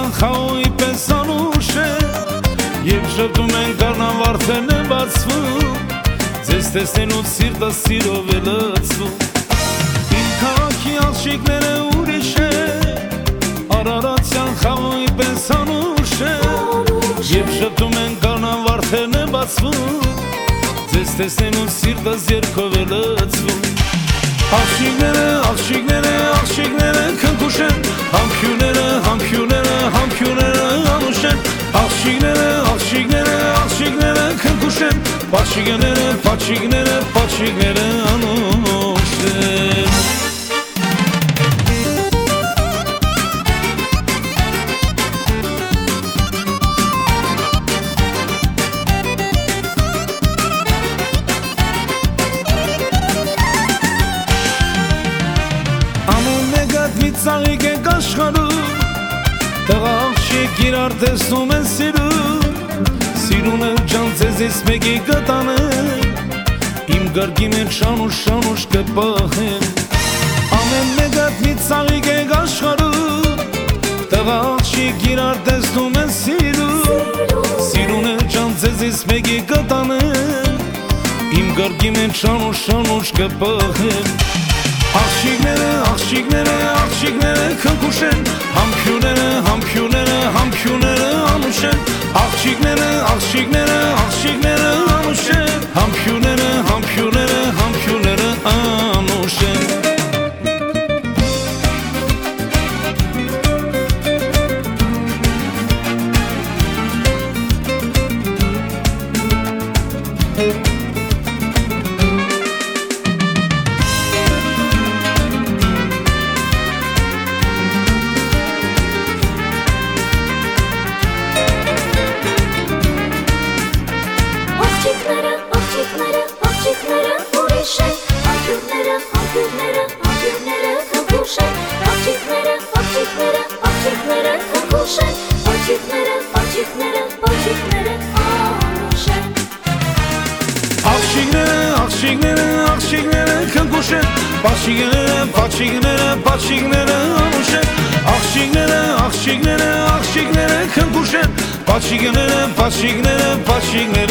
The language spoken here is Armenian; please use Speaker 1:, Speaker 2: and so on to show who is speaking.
Speaker 1: խաղոյի պես անուշ է Եվ շպտում են կարնան վարդերն են բացվում Ձեզ տեսնենուց սիրտը սիրով է լծվում Իմ քաղաքի աղջիկները ուրիշ է Արարատյան խաղոյի պես անուշ է Եվ շպտում են կարնան վարդերն են բացվում Ձեզ տեսնենուց սիրտս երկով է լծվում Աղջիկները, աղջիկները, աղջիկները քնքուշ են Համբյուները, համբյուները, համբյուները անուշ են Աղջիկները, աղջիկները, աղջիկները քնքուշ են Պաչիկները, պաչիկները, պաչիկները անուշ են Ծաղիկ ենք աշխարում Տղա աղջիկ իրար տեսնում են սիրում Սիրում են ջան ձեզից մեկի կտանեն Իմ գարգի մեջ շանուշ կպահեն Ամեն մեկът մի ծաղիկ ենք աշխարում Տղա աղջիկ իրար տեսնում են սիրում Սիրում են ջան ձեզից մեկի կտանեն Իմ գարգի մեջ շանուշ կպահեն Աղջիկները, աղջիկները, աղջիկները քնքուշ են Համբյուները, համբյուները, համբյուները անուշ են Աղջիկները, աղջիկները, աղջիկները անուշ են Համբյուները, համբյուները, համբյուները անուշ են Պաչիկները անուշ են Աղջիկները, աղջիկները, աղջիկները քնքուշ են Պաչիկները, պաչիկները, պաչիկները